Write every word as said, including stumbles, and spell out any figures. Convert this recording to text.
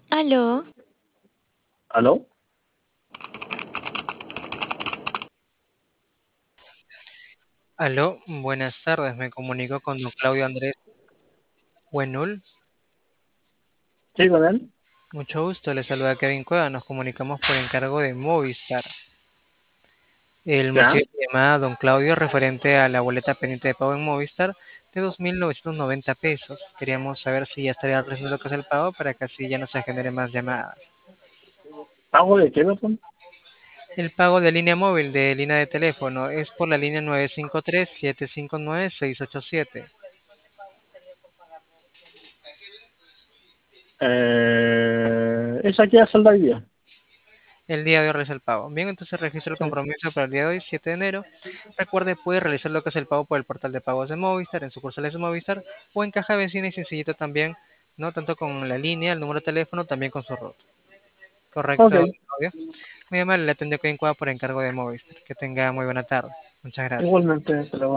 Aló, ¿Aló? Aló, buenas tardes. Me comunico con don Claudio Andrés Buenul. Sí, con él. Mucho gusto, le saluda Kevin Cueva. Nos comunicamos por encargo de Movistar. El motivo Ya. de mi llamada, don Claudio, referente a la boleta pendiente de pago en Movistar de dos mil novecientos noventa pesos. Queríamos saber si ya estaría realizando lo que es el pago para que así ya no se genere más llamadas. ¿Pago de qué, perdón? El pago de línea móvil, de línea de teléfono, es por la línea nueve cinco tres, siete cinco nueve, seis ocho siete. Eh, ¿es aquí a salda hoy día? El día de hoy realiza el pago. Bien, entonces registro el Sí. compromiso para el día de hoy, siete de enero. Recuerde, puede realizar lo que es el pago por el portal de pagos de Movistar, en sucursales de Movistar, o en caja vecina y sencillito también, no tanto con la línea, el número de teléfono, también con su root. Ok. Correcto, Claudio. Muy amable, le atendió que Cueva por encargo de Movistar. Que tenga muy buena tarde. Muchas gracias. Igualmente, te lo